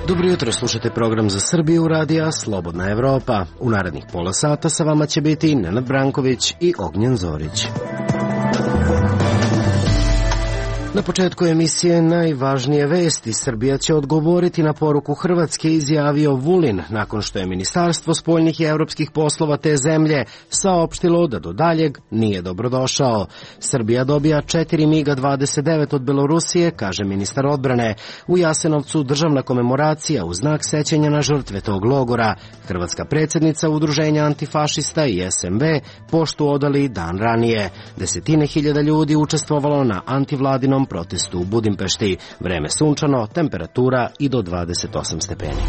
Dobro jutro, slušate program za Srbiju radija Slobodna Evropa. U narednih pola sata sa vama će biti Nenad Branković i Ognjen Zorić. Na početku emisije najvažnije vesti. Srbija će odgovoriti na poruku Hrvatske, izjavio Vulin, nakon što je Ministarstvo spoljnih i evropskih poslova te zemlje saopštilo da do daljeg nije dobrodošao. Srbija dobija 4 MiG-29 od Belorusije, kaže ministar odbrane. U Jasenovcu državna komemoracija u znak sećanja na žrtve tog logora. Hrvatska predsjednica Udruženja antifašista i SMV poštu odali dan ranije. Desetine hiljada ljudi učestvovalo na antivladinom protestu u Budimpešti. Vreme sunčano, temperatura i do 28 stepeni.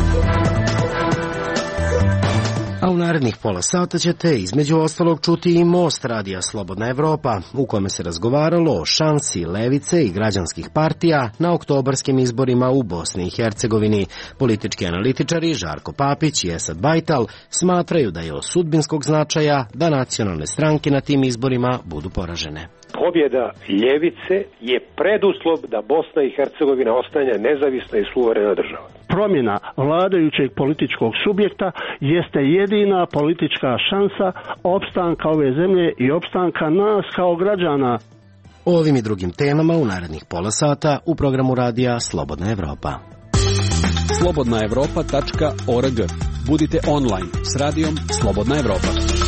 A u narednih pola sata ćete između ostalog čuti i Most radija Slobodna Evropa, u kome se razgovaralo o šansi levice i građanskih partija na oktobarskim izborima u Bosni i Hercegovini. Politički analitičari Žarko Papić i Esad Bajtal smatraju da je od sudbinskog značaja da nacionalne stranke na tim izborima budu poražene. Pobjeda ljevice je preduslov da Bosna i Hercegovina ostane nezavisna i suverena država. Promjena vladajućeg političkog subjekta jeste jedina politička šansa opstanka ove zemlje i opstanka nas kao građana. O ovim i drugim temama u narednih pola sata u programu radija Slobodna Evropa. slobodnaevropa.org. Budite online s radijom Slobodna Evropa.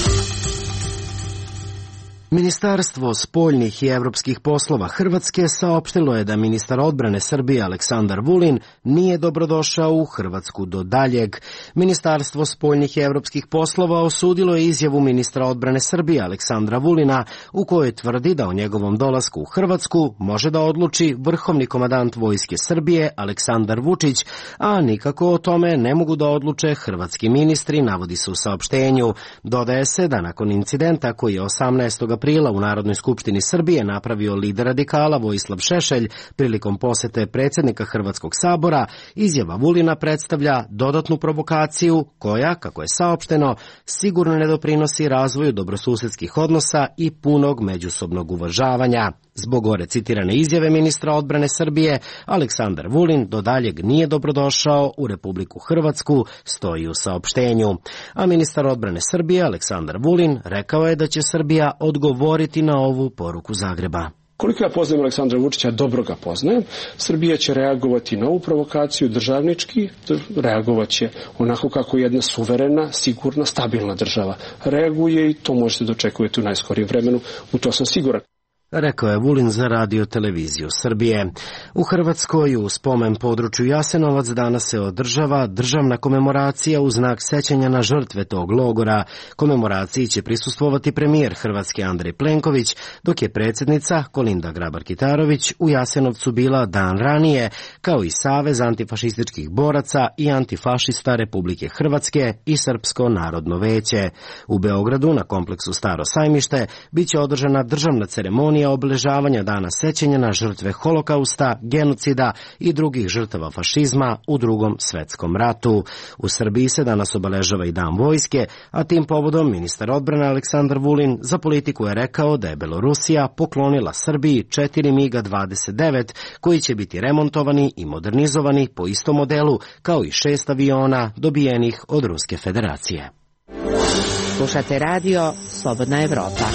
Ministarstvo spoljnih i evropskih poslova Hrvatske saopštilo je da ministar odbrane Srbije Aleksandar Vulin nije dobrodošao u Hrvatsku do daljeg. Ministarstvo spoljnih i evropskih poslova osudilo je izjavu ministra odbrane Srbije Aleksandra Vulina u kojoj tvrdi da o njegovom dolasku u Hrvatsku može da odluči vrhovni komandant Vojske Srbije Aleksandar Vučić, a nikako o tome ne mogu da odluče hrvatski ministri, navodi se u saopštenju. Dodaje se da nakon incidenta koji je 18. aprila u Narodnoj skupštini Srbije napravio lider radikala Vojislav Šešelj prilikom posete predsjednika Hrvatskog sabora, izjava Vulina predstavlja dodatnu provokaciju koja, kako je saopšteno, sigurno ne doprinosi razvoju dobrosusedskih odnosa i punog međusobnog uvažavanja. Zbog gore citirane izjave ministra odbrane Srbije, Aleksandar Vulin do daljeg nije dobrodošao u Republiku Hrvatsku, stoji u saopštenju. A ministar odbrane Srbije, Aleksandar Vulin, rekao je da će Srbija odgovoriti na ovu poruku Zagreba. Koliko ja poznajem Aleksandra Vučića, dobro ga poznajem. Srbija će reagovati na ovu provokaciju državnički, reagovat će onako kako jedna suverena, sigurna, stabilna država reaguje i to možete dočekujete u najskorijem vremenu, u to sam siguran. Rekao je Vulin za Radio televiziju Srbije. U Hrvatskoj u spomen području Jasenovac danas se održava državna komemoracija u znak sećanja na žrtve tog logora. Komemoraciji će prisustvovati premijer Hrvatske Andrej Plenković, dok je predsjednica Kolinda Grabar-Kitarović u Jasenovcu bila dan ranije, kao i Savez antifašističkih boraca i antifašista Republike Hrvatske i Srpsko narodno veće. U Beogradu na kompleksu Staro sajmište biće održana državna ceremonija obeležavanja dana sećanja na žrtve holokausta, genocida i drugih žrtava fašizma u Drugom svetskom ratu. U Srbiji se danas obeležava i dan vojske, a tim povodom ministar odbrane Aleksandar Vulin za Politiku je rekao da je Belorusija poklonila Srbiji 4 MiG-29 koji će biti remontovani i modernizovani po istom modelu kao i 6 aviona dobijenih od Ruske federacije. Slušate radio Slobodna Evropa.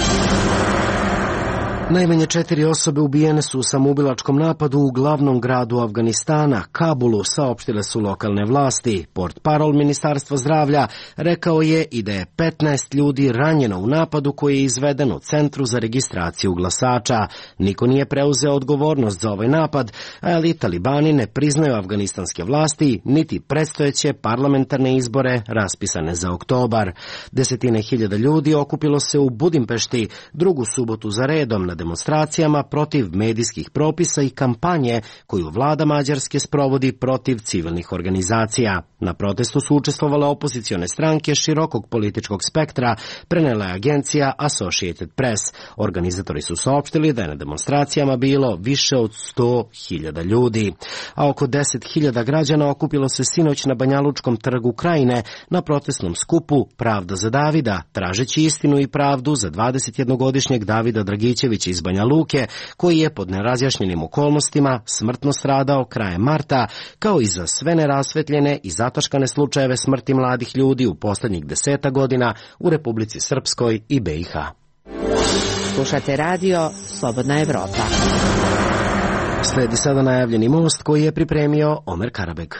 Najmanje 4 osobe ubijene su u samoubilačkom napadu u glavnom gradu Afganistana, Kabulu, saopštile su lokalne vlasti. Portparol Ministarstva zdravlja rekao je i da je 15 ljudi ranjeno u napadu koji je izveden u Centru za registraciju glasača. Niko nije preuzeo odgovornost za ovaj napad, ali talibani ne priznaju afganistanske vlasti, niti predstojeće parlamentarne izbore raspisane za oktobar. Desetine hiljada ljudi okupilo se u Budimpešti drugu subotu za redom na demonstracijama protiv medijskih propisa i kampanje koju vlada Mađarske sprovodi protiv civilnih organizacija. Na protestu su učestvovale opozicione stranke širokog političkog spektra, prenela je agencija Associated Press. Organizatori su saopštili da je na demonstracijama bilo više od 100.000 ljudi. A oko 10.000 građana okupilo se sinoć na Banjalučkom trgu Krajine na protestnom skupu Pravda za Davida, tražeći istinu i pravdu za 21-godišnjeg Davida Dragićevića iz Banja Luke, koji je pod nerazjašnjenim okolnostima smrtno stradao krajem marta, kao i za sve nerasvetljene i zataškane slučajeve smrti mladih ljudi u posljednjih 10 godina u Republici Srpskoj i BiH. Slušate radio Slobodna Evropa. Sledi sada najavljeni most koji je pripremio Omer Karabeg.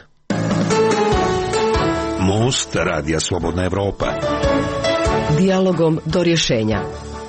Most radija Slobodna Evropa. Dijalogom do rješenja.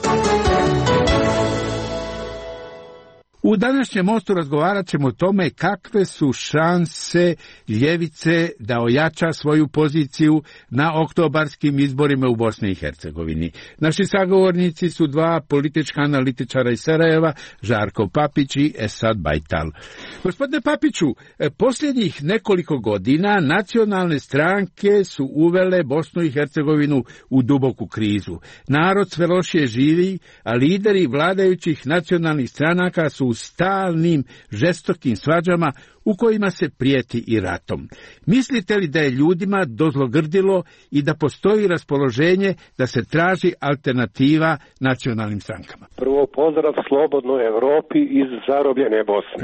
U današnjem mostu razgovarat ćemo o tome kakve su šanse ljevice da ojača svoju poziciju na oktobarskim izborima u Bosni i Hercegovini. Naši sagovornici su dva politička analitičara iz Sarajeva, Žarko Papić i Esad Bajtal. Gospodine Papiću, posljednjih nekoliko godina nacionalne stranke su uvele Bosnu i Hercegovinu u duboku krizu. Narod sve lošije živi, a lideri vladajućih nacionalnih stranaka su u stalnim, žestokim svađama u kojima se prijeti i ratom. Mislite li da je ljudima dozlogrdilo i da postoji raspoloženje da se traži alternativa nacionalnim strankama? Prvo pozdrav slobodnoj Evropi iz zarobljene Bosne.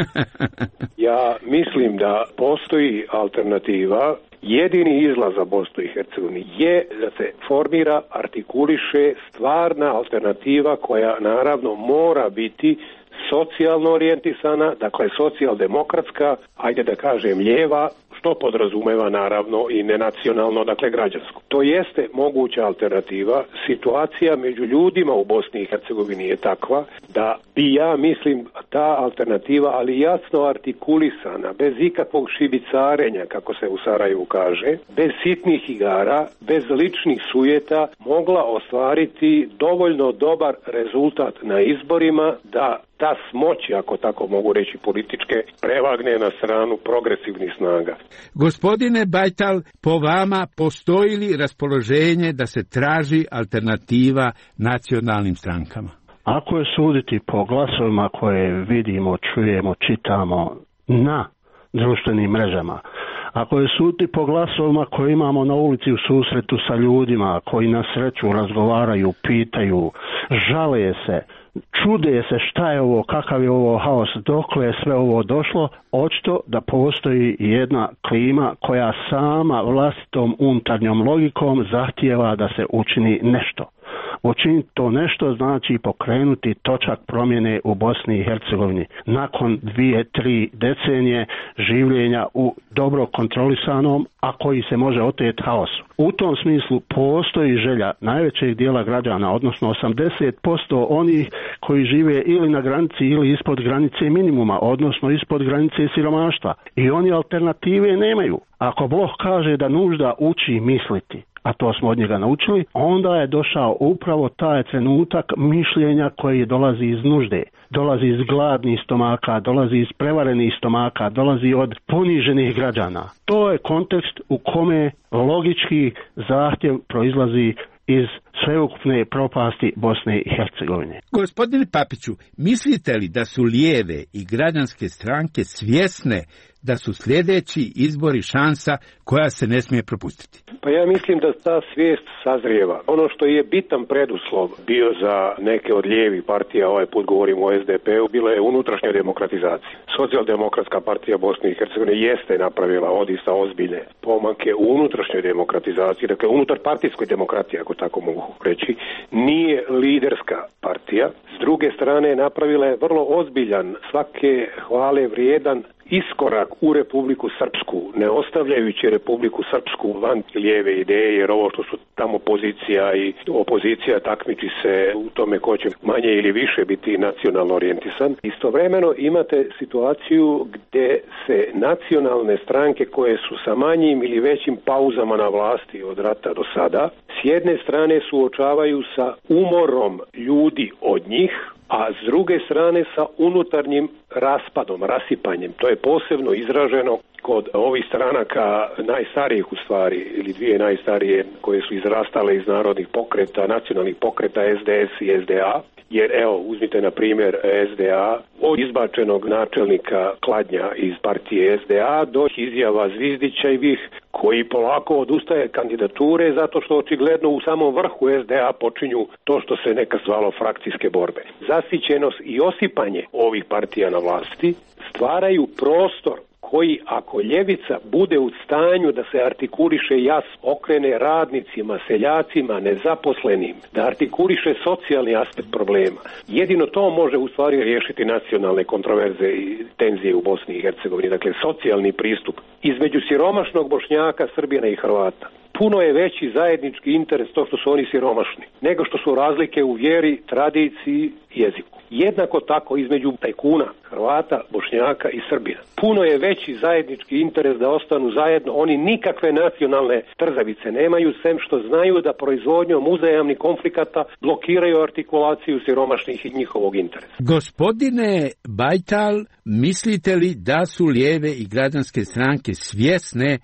Ja mislim da postoji alternativa. Jedini izlaz za Bosnu i Hercegovinu je da se formira, artikuliše stvarna alternativa koja naravno mora biti socijalno orijentisana, dakle socijaldemokratska, ajde da kažem lijeva, što podrazumeva naravno i nenacionalno, dakle građansko. To jeste moguća alternativa. Situacija među ljudima u Bosni i Hercegovini je takva da bi, ja mislim, ta alternativa, ali jasno artikulisana, bez ikakvog šibicarenja, kako se u Sarajevu kaže, bez sitnih igara, bez ličnih sujeta, mogla ostvariti dovoljno dobar rezultat na izborima da ta smoć, ako tako mogu reći političke, prevagne na stranu progresivnih snaga. Gospodine Bajtal, po vama postoji li raspoloženje da se traži alternativa nacionalnim strankama? Ako je suditi po glasovima koje vidimo, čujemo, čitamo na društvenim mrežama, ako je suditi po glasovima koje imamo na ulici u susretu sa ljudima koji na sreću razgovaraju, pitaju, žale se, čude se šta je ovo, kakav je ovo haos, dokle je sve ovo došlo, očito da postoji jedna klima koja sama vlastitom unutarnjom logikom zahtijeva da se učini nešto. Učiniti to nešto znači pokrenuti točak promjene u Bosni i Hercegovini. Nakon 2-3 decenije življenja u dobro kontrolisanom, a koji se može oteti haosu. U tom smislu postoji želja najvećeg dijela građana, odnosno 80% onih koji žive ili na granici ili ispod granice minimuma, odnosno ispod granice siromaštva. I oni alternative nemaju. Ako Bog kaže da nužda uči misliti, a to smo od njega naučili, onda je došao upravo taj trenutak mišljenja koji dolazi iz nužde, dolazi iz gladnih stomaka, dolazi iz prevarenih stomaka, dolazi od poniženih građana. To je kontekst u kome logički zahtjev proizlazi iz sveukupne propasti Bosne i Hercegovine. Gospodine Papiću, mislite li da su lijeve i građanske stranke svjesne da su sljedeći izbori šansa koja se ne smije propustiti? Pa ja mislim da ta svijest sazrijeva. Ono što je bitan preduslov bio za neke od lijevih partija, ovaj put govorim o SDP-u, bila je unutrašnja demokratizacija. Socijaldemokratska partija Bosne i Hercegovine jeste napravila odista ozbiljne pomake u unutrašnjoj demokratizaciji, dakle unutar partijskoj demokratiji, ako tako mogu reći, nije liderska partija. S druge strane napravila je vrlo ozbiljan, svake hvale vrijedan iskorak u Republiku Srpsku, ne ostavljajući Republiku Srpsku van lijeve ideje, jer ovo što su tamo pozicija i opozicija takmiči se u tome ko će manje ili više biti nacionalno orijentisan. Istovremeno imate situaciju gdje se nacionalne stranke koje su sa manjim ili većim pauzama na vlasti od rata do sada, s jedne strane suočavaju sa umorom ljudi od njih, a s druge strane sa unutarnjim raspadom, rasipanjem. To je posebno izraženo kod ovih stranaka najstarijih u stvari, ili dvije najstarije koje su izrastale iz narodnih pokreta, nacionalnih pokreta SDS i SDA. Jer evo, uzmite na primjer SDA, od izbačenog načelnika Kladnja iz partije SDA do izjava Zvizdićevih koji polako odustaje kandidature zato što očigledno u samom vrhu SDA počinju to što se nekad zvalo frakcijske borbe. Zasićenost i osipanje ovih partija na vlasti stvaraju prostor koji, ako ljevica bude u stanju da se artikuliše jasno, okrene radnicima, seljacima, nezaposlenim, da artikuliše socijalni aspekt problema, jedino to može u stvari riješiti nacionalne kontroverze i tenzije u Bosni i Hercegovini, dakle socijalni pristup između siromašnog Bošnjaka, Srbina i Hrvata. Puno je veći zajednički interes to što su oni siromašni, nego što su razlike u vjeri, tradiciji, jeziku. Jednako tako između tajkuna, Hrvata, Bošnjaka i Srbina. Puno je veći zajednički interes da ostanu zajedno. Oni nikakve nacionalne trzavice nemaju, sem što znaju da proizvodnjom uzajamnih konflikata blokiraju artikulaciju siromašnih i njihovog interesa. Gospodine Bajtal, mislite li da su lijeve i građanske stranke svjesne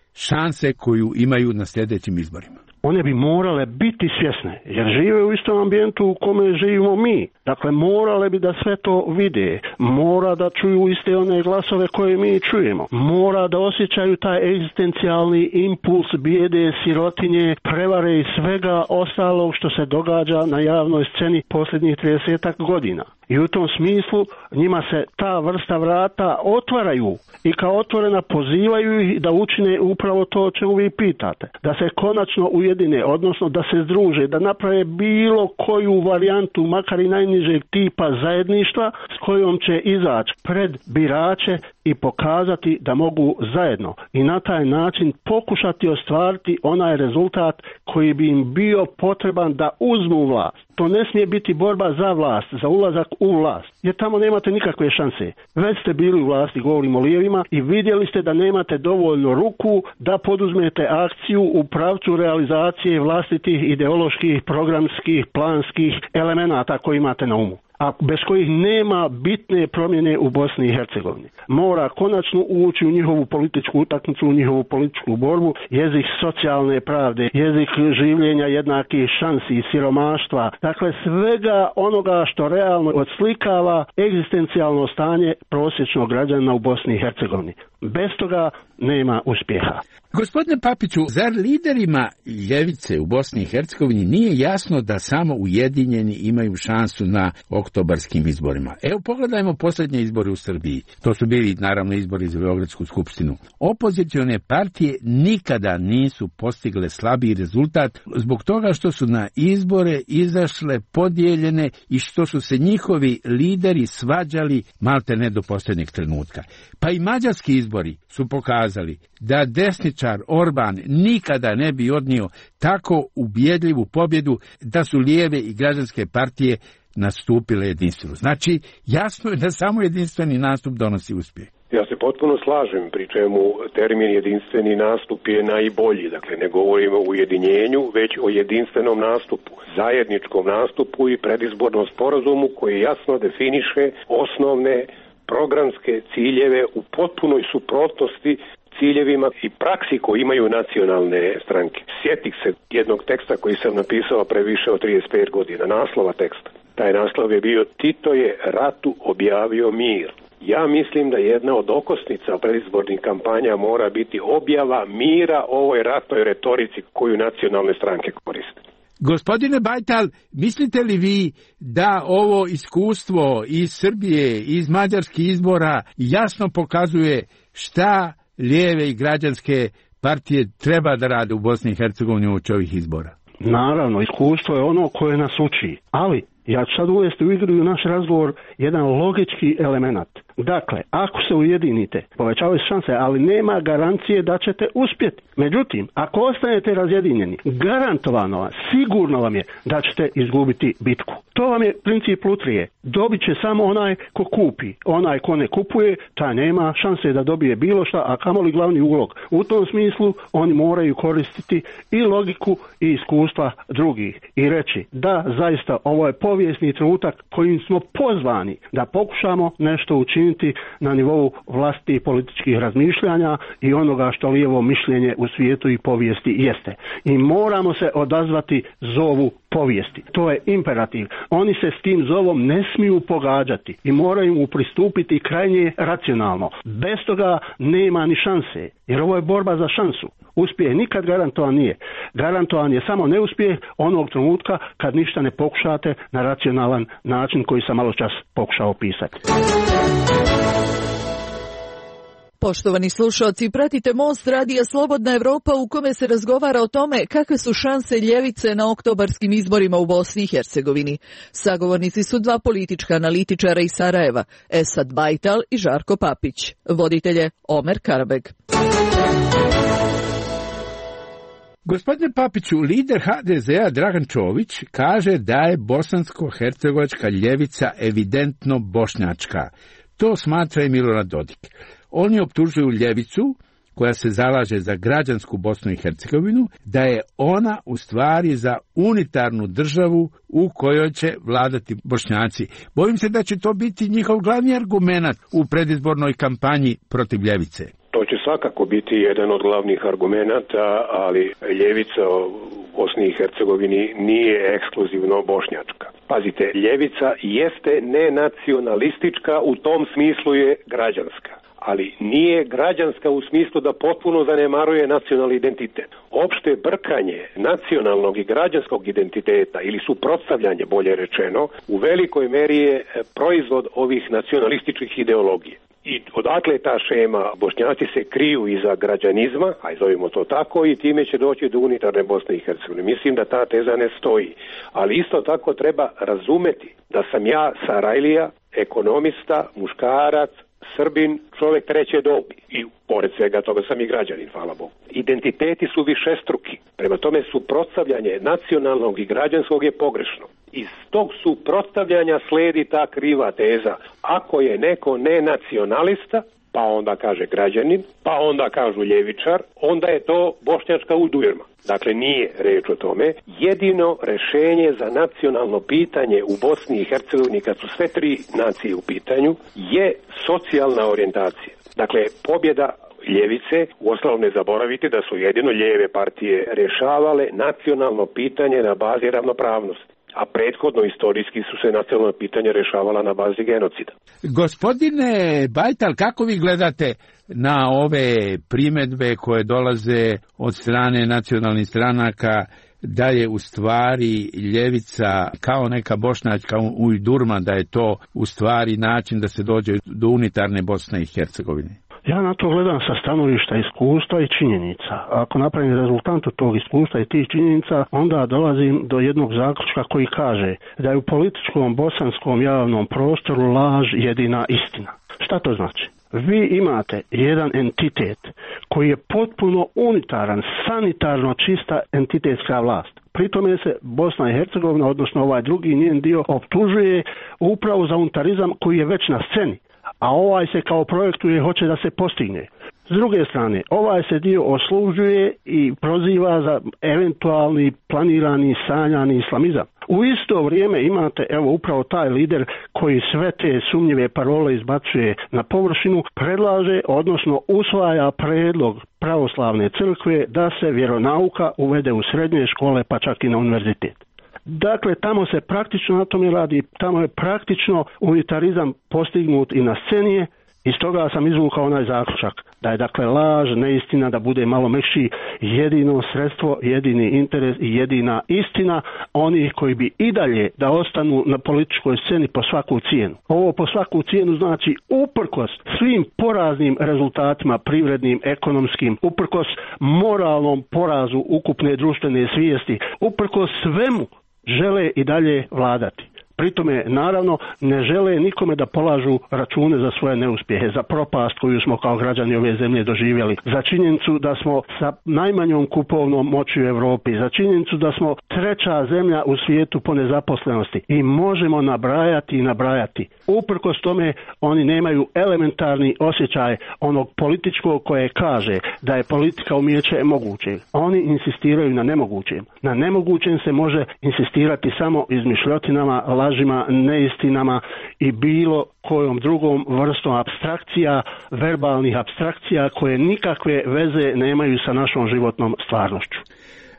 šanse koju imaju na sljedećim izborima? One bi morale biti svjesne, jer žive u istom ambijentu u kome živimo mi. Dakle, morale bi da sve to vide. Mora da čuju iste one glasove koje mi čujemo. Mora da osjećaju taj egzistencijalni impuls bijede, sirotinje, prevare i svega ostalog što se događa na javnoj sceni posljednjih 30 godina. I u tom smislu njima se ta vrsta vrata otvaraju i kao otvorena pozivaju ih da učine upravo to o čemu vi pitate. Da se konačno ujedine, odnosno da se združe, da naprave bilo koju varijantu, makar i najnižeg tipa zajedništva s kojom će izaći pred birače i pokazati da mogu zajedno i na taj način pokušati ostvariti onaj rezultat koji bi im bio potreban da uzmu vlast. To ne smije biti borba za vlast, za ulazak u vlast, jer tamo nemate nikakve šanse. Već ste bili u vlasti, govorimo o lijevima, i vidjeli ste da nemate dovoljno ruku da poduzmete akciju u pravcu realizacije vlastitih ideoloških, programskih, planskih elemenata koje imate na umu, a bez kojih nema bitne promjene u Bosni i Hercegovini. Mora konačno ući u njihovu političku utakmicu, u njihovu političku borbu, jezik socijalne pravde, jezik življenja jednakih šansi i siromaštva, dakle svega onoga što realno odslikava egzistencijalno stanje prosječnog građana u Bosni i Hercegovini. Bez toga nema uspjeha. Gospodine Papiću, zar liderima ljevice u Bosni i Hercegovini nije jasno da samo ujedinjeni imaju šansu na oktobarskim izborima? Evo, pogledajmo posljednje izbore u Srbiji. To su bili, naravno, izbori za Beogradsku skupštinu. Opozicione partije nikada nisu postigle slabiji rezultat zbog toga što su na izbore izašle podijeljene i što su se njihovi lideri svađali malte ne do posljednjeg trenutka. Pa i mađarski izbori su pokazali da desničar Orban nikada ne bi odnio tako ubjedljivu pobjedu da su lijeve i građanske partije nastupile jedinstveno. Znači, jasno je da samo jedinstveni nastup donosi uspjeh. Ja se potpuno slažem, pri čemu termin jedinstveni nastup je najbolji. Dakle, ne govorimo o ujedinjenju, već o jedinstvenom nastupu, zajedničkom nastupu i predizbornom sporazumu koji jasno definiše osnovne programske ciljeve u potpunoj suprotnosti ciljevima i praksi koji imaju nacionalne stranke. Sjetih se jednog teksta koji sam napisao pre više od 35 godina, naslova teksta. Taj naslov je bio Tito je ratu objavio mir. Ja mislim da jedna od okosnica predizbornih kampanja mora biti objava mira ovoj ratnoj retorici koju nacionalne stranke koriste. Gospodine Bajtal, mislite li vi da ovo iskustvo iz Srbije, iz mađarskih izbora jasno pokazuje šta lijeve i građanske partije treba da rade u Bosni i Hercegovini uoči ovih izbora? Naravno, iskustvo je ono koje nas uči, ali ja ću sad uvesti u igru i u naš razgovor jedan logički element. Dakle, ako se ujedinite, povećavaju šanse, ali nema garancije da ćete uspjeti. Međutim, ako ostanete razjedinjeni, garantovano vam, sigurno vam je da ćete izgubiti bitku. To vam je princip lutrije. Dobit će samo onaj ko kupi. Onaj ko ne kupuje, taj nema šanse da dobije bilo šta, a kamoli glavni ulog. U tom smislu oni moraju koristiti i logiku i iskustva drugih i reći da zaista ovo je povijesni trenutak kojim smo pozvani da pokušamo nešto učiniti na nivou vlastitih političkih razmišljanja i onoga što lijevo mišljenje u svijetu i povijesti jeste. I moramo se odazvati zovu povijesti. To je imperativ. Oni se s tim zovom ne smiju pogađati i moraju mu pristupiti krajnje racionalno. Bez toga nema ni šanse, jer ovo je borba za šansu. uspjeh nikad garantovan nije. Garantovan je samo neuspjeh onog trenutka kad ništa ne pokušate na racionalan način koji sam malo čas pokušao opisati. Poštovani slušalci, pratite Most radija Slobodna Evropa u kome se razgovara o tome kakve su šanse ljevice na oktobarskim izborima u Bosni i Hercegovini. Sagovornici su dva politička analitičara iz Sarajeva, Esad Bajtal i Žarko Papić. Voditelje Omer Karabeg. Gospodine Papiću, lider HDZ-a Dragan Čović kaže da je bosansko-hercegovačka ljevica evidentno bošnjačka. To smatra i Milorad Dodik. Oni optužuju ljevicu, koja se zalaže za građansku Bosnu i Hercegovinu, da je ona u stvari za unitarnu državu u kojoj će vladati Bošnjaci. Bojim se da će to biti njihov glavni argument u predizbornoj kampanji protiv ljevice. To će svakako biti jedan od glavnih argumenata, ali ljevica u Bosni i Hercegovini nije ekskluzivno bošnjačka. Pazite, ljevica jeste nenacionalistička, u tom smislu je građanska. Ali nije građanska u smislu da potpuno zanemaruje nacionalni identitet. Opšte brkanje nacionalnog i građanskog identiteta ili suprotstavljanje, bolje rečeno, u velikoj meri je proizvod ovih nacionalističkih ideologija. I odakle je ta šema? Bošnjaci se kriju iza građanizma, aj zovimo to tako, i time će doći do unitarne Bosne i Hercegovine. Mislim da ta teza ne stoji. Ali isto tako treba razumeti da sam ja Sarajlija, ekonomista, muškarac, Srbin, čovjek treće dobi. I pored svega toga sam i građanin, hvala Bogu. Identiteti su višestruki. Prema tome suprotstavljanje nacionalnog i građanskog je pogrešno. Iz tog suprotstavljanja sledi ta kriva teza. Ako je neko nenacionalista, pa onda kaže građanin, pa onda kažu ljevičar, onda je to bošnjačka udujrma. Dakle, nije reč o tome. Jedino rešenje za nacionalno pitanje u Bosni i Hercegovini, kad su sve tri nacije u pitanju, je socijalna orijentacija. Dakle, pobjeda ljevice, uostalom ne zaboravite da su jedino lijeve partije rješavale nacionalno pitanje na bazi ravnopravnosti. A prethodno istorijski su se nacionalna pitanja rješavala na bazi genocida. Gospodine Bajtal, kako vi gledate na ove primjedbe koje dolaze od strane nacionalnih stranaka da je u stvari ljevica kao neka bošnjačka ujdurma, da je to u stvari način da se dođe do unitarne Bosne i Hercegovine? Ja na to gledam sa stanovišta iskustva i činjenica. Ako napravim rezultantu tog iskustva i tih činjenica, onda dolazim do jednog zaključka koji kaže da je u političkom bosanskom javnom prostoru laž jedina istina. Šta to znači? Vi imate jedan entitet koji je potpuno unitaran, sanitarno čista entitetska vlast. Pri tome se Bosna i Hercegovina, odnosno ovaj drugi njen dio, optužuje upravo za unitarizam koji je već na sceni, a ovaj se kao projektuje, hoće da se postigne. S druge strane, ovaj se dio oslužuje i proziva za eventualni planirani sanjani islamizam. U isto vrijeme imate, evo, upravo taj lider koji sve te sumnjive parole izbacuje na površinu, predlaže, odnosno usvaja predlog pravoslavne crkve da se vjeronauka uvede u srednje škole, pa čak i na univerzitet. Dakle, tamo se praktično na tome radi, tamo je praktično unitarizam postignut i na sceni. Iz toga sam izvukao onaj zaključak da je dakle laž, neistina, da bude malo mekši, jedino sredstvo, jedini interes i jedina istina onih koji bi i dalje da ostanu na političkoj sceni po svaku cijenu. Ovo po svaku cijenu znači uprkos svim poraznim rezultatima privrednim, ekonomskim, uprkos moralnom porazu ukupne društvene svijesti, uprkos svemu žele i dalje vladati. Pritome, naravno, ne žele nikome da polažu račune za svoje neuspjehe, za propast koju smo kao građani ove zemlje doživjeli, za činjenicu da smo sa najmanjom kupovnom moći u Europi, za činjenicu da smo treća zemlja u svijetu po nezaposlenosti i možemo nabrajati i nabrajati. Uprkos tome, oni nemaju elementarni osjećaj onog političkog koje kaže da je politika umijeće moguće. Oni insistiraju na nemogućem. Na nemogućem se može insistirati samo izmišljotinama, lažima, neistinama i bilo kojom drugom vrstom apstrakcija, verbalnih apstrakcija koje nikakve veze nemaju sa našom životnom stvarnošću.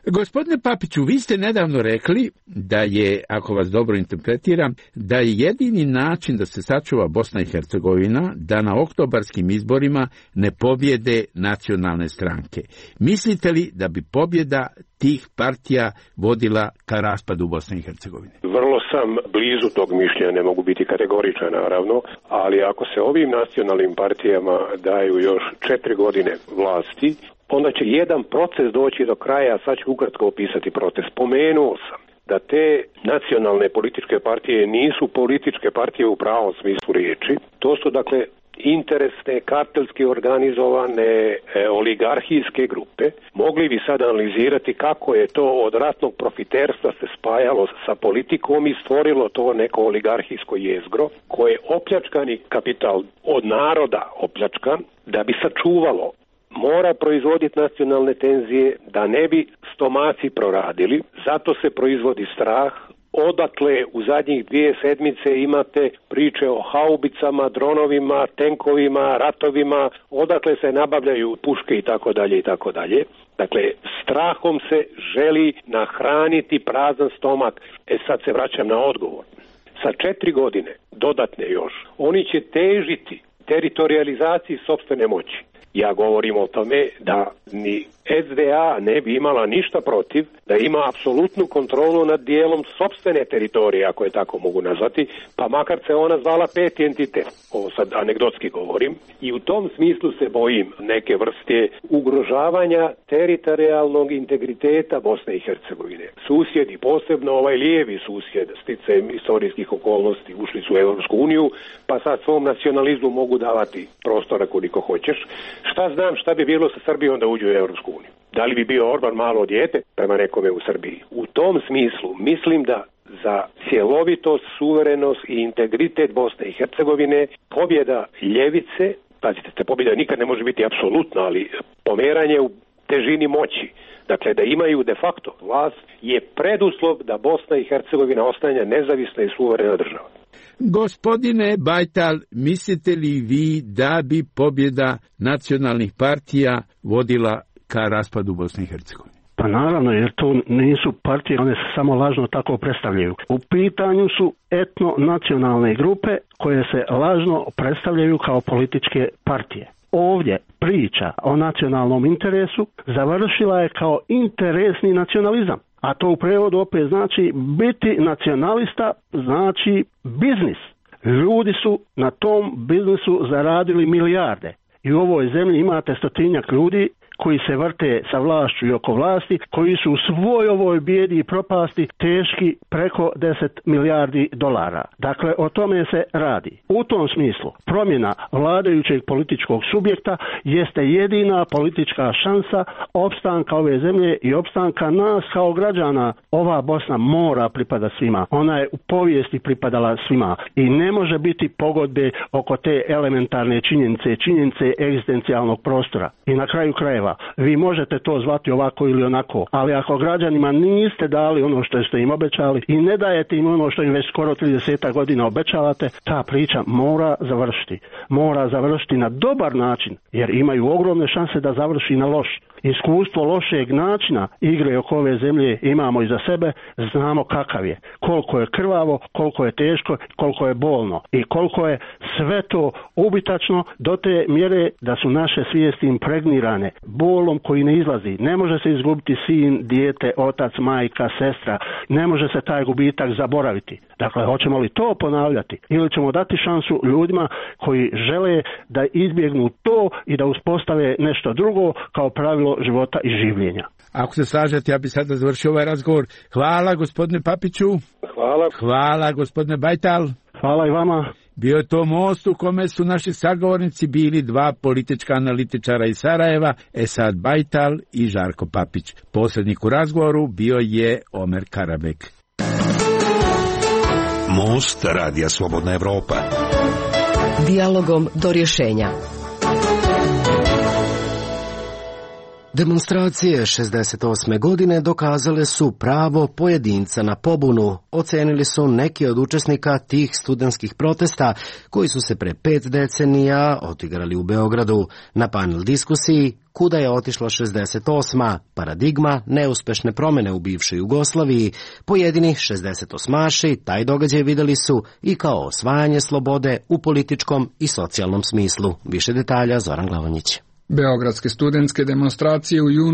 Gospodine Papiću, vi ste nedavno rekli da je, ako vas dobro interpretiram, da je jedini način da se sačuva Bosna i Hercegovina da na oktobarskim izborima ne pobjede nacionalne stranke. Mislite li da bi pobjeda tih partija vodila ka raspadu Bosne i Hercegovine? Vrlo sam blizu tog mišljenja, ne mogu biti kategoričan naravno, ali ako se ovim nacionalnim partijama daju još 4 godine vlasti, onda će jedan proces doći do kraja, sad ću ukratko opisati proces. Spomenuo sam da te nacionalne političke partije nisu političke partije u pravom smislu riječi. To su dakle interesne, kartelski organizovane oligarhijske grupe. Mogli bi sad analizirati kako je to od ratnog profiterstva se spajalo sa politikom i stvorilo to neko oligarhijsko jezgro koje je opljačkani kapital od naroda opljačkan da bi sačuvalo, mora proizvoditi nacionalne tenzije da ne bi stomaci proradili, zato se proizvodi strah. Odakle u zadnjih 2 sedmice imate priče o haubicama, dronovima, tenkovima, ratovima, odakle se nabavljaju puške i tako dalje i tako dalje. Dakle, strahom se želi nahraniti prazan stomak. Sad se vraćam na odgovor. Sa 4 godine, dodatne još, oni će težiti teritorializaciji sopstvene moći. Ja govorim o tome da ni SDA ne bi imala ništa protiv da ima apsolutnu kontrolu nad dijelom sopstvene teritorije, ako je tako mogu nazvati, pa makar se ona zvala 5. entitet. Ovo sad anegdotski govorim. I u tom smislu se bojim neke vrste ugrožavanja teritorijalnog integriteta Bosne i Hercegovine. Susjedi, posebno ovaj lijevi susjed, sticajem istorijskih okolnosti, ušli su u Europsku uniju, pa sad svom nacionalizmu mogu davati prostora koliko hoćeš. Šta znam šta bi bilo sa Srbijom da uđu u Europsku uniju? Da li bi bio Orban malo dijete prema nekome u Srbiji? U tom smislu mislim da za cjelovitost, suverenost i integritet Bosne i Hercegovine pobjeda ljevice, pazite, te pobjeda nikad ne može biti apsolutno, ali pomeranje u težini moći, dakle da imaju de facto vlast, je preduslov da Bosna i Hercegovina ostane nezavisna i suverena država. Gospodine Bajtal, mislite li vi da bi pobjeda nacionalnih partija vodila ka raspadu Bosne i Hercegovine? Pa naravno, jer to nisu partije, one se samo lažno tako predstavljaju. U pitanju su etno-nacionalne grupe koje se lažno predstavljaju kao političke partije. Ovdje priča o nacionalnom interesu završila je kao interesni nacionalizam. A to u prevodu opet znači biti nacionalista znači biznis. Ljudi su na tom biznisu zaradili milijarde. I u ovoj zemlji imate 100-tinjak ljudi koji se vrte sa vlašću i oko vlasti, koji su u svoj ovoj bijedi i propasti teški preko 10 milijardi dolara. Dakle, o tome se radi. U tom smislu, promjena vladajućeg političkog subjekta jeste jedina politička šansa opstanka ove zemlje i opstanka nas kao građana. Ova Bosna mora pripadati svima. Ona je u povijesti pripadala svima i ne može biti pogodbe oko te elementarne činjenice egzistencijalnog prostora. I na kraju krajeva, vi možete to zvati ovako ili onako, ali ako građanima niste dali ono što ste im obećali i ne dajete im ono što im već skoro 30 godina obećavate, ta priča mora završiti. Mora završiti na dobar način, jer imaju ogromne šanse da završi na loš. Iskustvo lošeg načina igre oko ove zemlje imamo iza sebe, znamo kakav je. Koliko je krvavo, koliko je teško, koliko je bolno i koliko je sve to ubitačno do te mjere da su naše svijesti impregnirane bolom koji ne izlazi. Ne može se izgubiti sin, dijete, otac, majka, sestra. Ne može se taj gubitak zaboraviti. Dakle, hoćemo li to ponavljati ili ćemo dati šansu ljudima koji žele da izbjegnu to i da uspostave nešto drugo kao pravilo života i življenja? Ako se slažete, ja bi sada završio ovaj razgovor. Hvala gospodine Papiću. Hvala. Hvala gospodine Bajtal. Hvala i vama. Bio je to most u kome su naši sagovornici bili 2 politička analitičara iz Sarajeva, Esad Bajtal i Žarko Papić. Posrednik u razgovoru bio je Omer Karabek. Most Radija Slobodna Evropa. Dijalogom do rješenja. Demonstracije 68. godine dokazale su pravo pojedinca na pobunu, ocenili su neki od učesnika tih studentskih protesta koji su se pre 5 decenija odigrali u Beogradu. Na panel diskusiji kuda je otišla 68. paradigma neuspešne promene u bivšoj Jugoslaviji, pojedini 68-aši taj događaj videli su i kao osvajanje slobode u političkom i socijalnom smislu. Više detalja Zoran Glavonjić. Beogradske studentske demonstracije u junu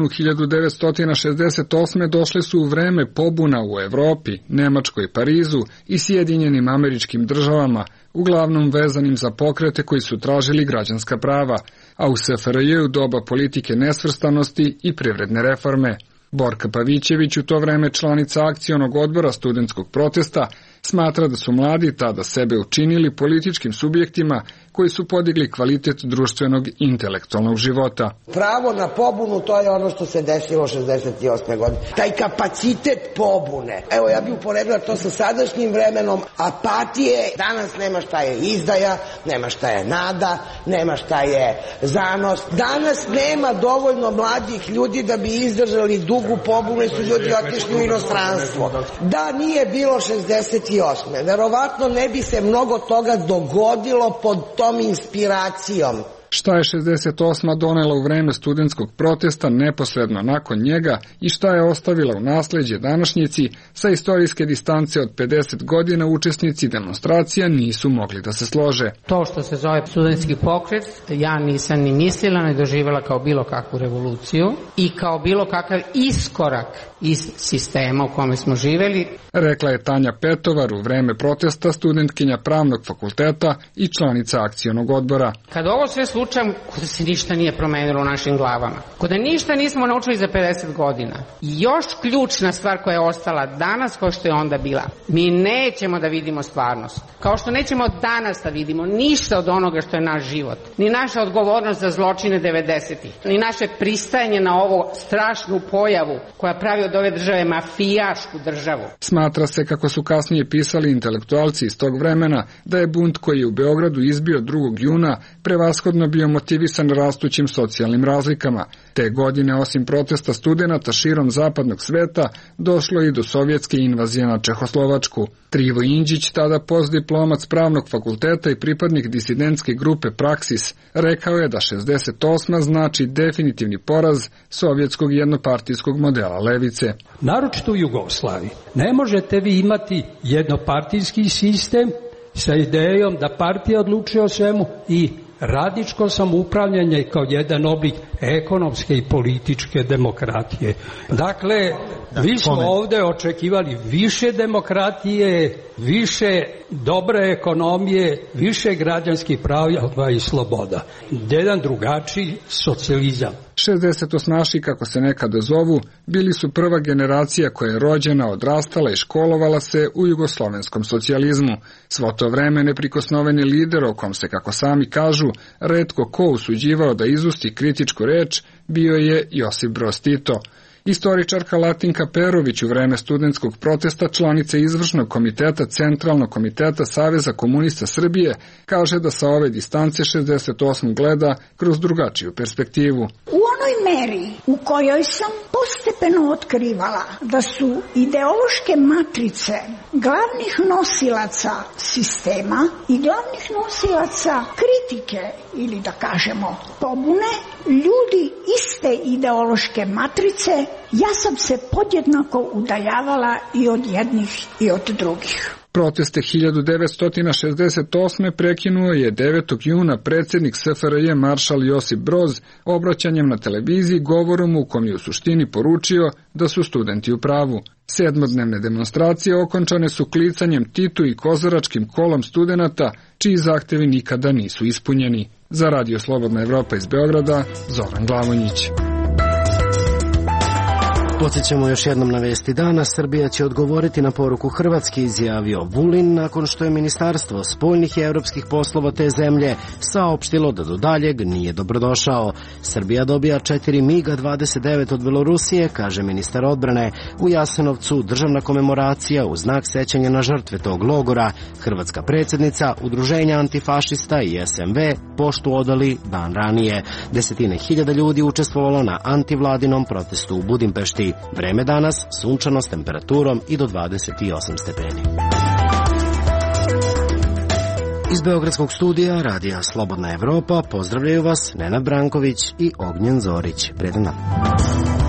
1968. došle su u vreme pobuna u Evropi, Nemačkoj, Parizu i Sjedinjenim Američkim Državama, uglavnom vezanim za pokrete koji su tražili građanska prava, a u SFRJ u doba politike nesvrstanosti i privredne reforme. Borka Pavićević, u to vreme članica akcionog odbora studentskog protesta, smatra da su mladi tada sebe učinili političkim subjektima koji su podigli kvalitet društvenog i intelektualnog života. Pravo na pobunu, to je ono što se desilo 68. godine. Taj kapacitet pobune. Evo, ja bih uporedila to sa sadašnjim vremenom apatije. Danas nema šta je izdaja, nema šta je nada, nema šta je zanos. Danas nema dovoljno mladih ljudi da bi izdržali dugu pobunu i su ljudi otišli u inostranstvo. Da nije bilo 68. verovatno ne bi se mnogo toga dogodilo pod tom inspiracijom. Šta je 68. donela u vreme studentskog protesta neposredno nakon njega i šta je ostavila u nasleđe današnjici, sa istorijske distance od 50 godina učesnici demonstracija nisu mogli da se slože. To što se zove studentski pokret, ja nisam ni mislila, ni doživjela kao bilo kakvu revoluciju i kao bilo kakav iskorak iz sistema u kome smo živeli. Rekla je Tanja Petovar, u vreme protesta studentkinja Pravnog fakulteta i članica akcionog odbora. Kad ovo sve slučajam, kod da se ništa nije promenilo u našim glavama, kod da ništa nismo naučili za 50 godina. I još ključna stvar koja je ostala danas, kao što je onda bila, mi nećemo da vidimo stvarnost. Kao što nećemo danas da vidimo ništa od onoga što je naš život, ni naša odgovornost za zločine 90-ih, ni naše pristajanje na ovu strašnu pojavu koja pravi od ove države mafijašku državu. Smatra se, kako su kasnije pisali intelektualci iz tog vremena, da je bunt koji je u Beogradu izbio 2. juna prevashodno bio motivisan rastućim socijalnim razlikama. Te godine, osim protesta studenata širom zapadnog sveta, došlo i do sovjetske invazije na Čehoslovačku. Trivo Indžić, tada postdiplomac Pravnog fakulteta i pripadnik disidentske grupe Praksis, rekao je da 68. znači definitivni poraz sovjetskog jednopartijskog modela levice. Naročito u Jugoslaviji ne možete vi imati jednopartijski sistem sa idejom da partija odlučuje o svemu i radničko samoupravljanje kao jedan oblik ekonomske i političke demokratije. Dakle, mi smo ovde očekivali više demokratije, više dobre ekonomije, više građanskih prava i sloboda. Jedan drugačiji socijalizam. 68-naši, kako se nekada zovu, bili su prva generacija koja je rođena, odrastala i školovala se u jugoslovenskom socijalizmu. Svo to vreme neprikosnoveni lider, o kom se, kako sami kažu, retko ko usuđivao da izusti kritičku reč, bio je Josip Broz Tito. Istoričarka Latinka Perović, u vreme studentskog protesta, članica izvršnog komiteta Centralnog komiteta Saveza komunista Srbije, kaže da sa ove distance 68 gleda kroz drugačiju perspektivu. U onoj meri u kojoj sam postepeno otkrivala da su ideološke matrice glavnih nosilaca sistema i glavnih nosilaca kritike, ili da kažemo pobune, ljudi iste ideološke matrice, ja sam se podjednako udaljavala i od jednih i od drugih. Proteste 1968. prekinuo je 9. juna predsjednik SFRJ maršal Josip Broz obraćanjem na televiziji govorom u kom je u suštini poručio da su studenti u pravu. Sedmodnevne demonstracije okončane su klicanjem Titu i kozaračkim kolom studenata, čiji zahtevi nikada nisu ispunjeni. Za Radio Slobodna Evropa iz Beograda, Zoran Glavonjić. Podsjećamo još jednom na vesti dana. Srbija će odgovoriti na poruku Hrvatske, izjavio Vulin, nakon što je Ministarstvo spoljnih i evropskih poslova te zemlje saopštilo da do daljeg nije dobrodošao. Srbija dobija 4 MiG-29 od Belorusije, kaže ministar odbrane. U Jasenovcu državna komemoracija u znak sećanja na žrtve tog logora. Hrvatska predsjednica Udruženja antifašista i SMV poštu odali dan ranije. Desetine hiljada ljudi učestvovalo na antivladinom protestu u Budimpešti. Vreme danas, sunčano s temperaturom i do 28 stepeni. Iz Beogradskog studija Radija Slobodna Evropa pozdravljaju vas Nenad Branković i Ognjen Zorić. Prijetan dan.